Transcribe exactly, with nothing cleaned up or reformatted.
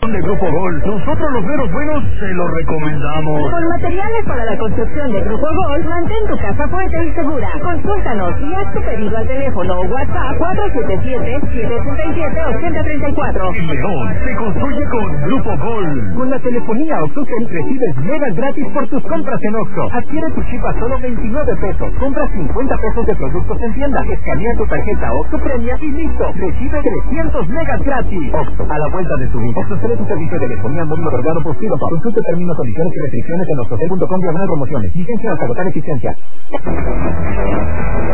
De Grupo Gol. Nosotros los veros buenos se los recomendamos. Con materiales para la construcción de Grupo Gol, mantén tu casa fuerte y segura. Consúltanos y haz tu pedido al teléfono o WhatsApp cuatro siete siete, siete ocho siete, ocho cero tres cuatro. En León se construye con Grupo Gol. Con la telefonía OxoCell recibes megas gratis por tus compras en Oxxo. Adquiere tu chip a solo veintinueve pesos. Compra cincuenta pesos de productos en tienda. Escanea tu tarjeta Oxxo Premia y listo. Recibe trescientos megas gratis. Oxxo, a la vuelta de tu vida. OxxoCell es un servicio de telefonía móvil otorgado por Siropa. Consulte términos, condiciones y restricciones en oxocell punto com diagonal promociones. Licencia hasta agotar existencia.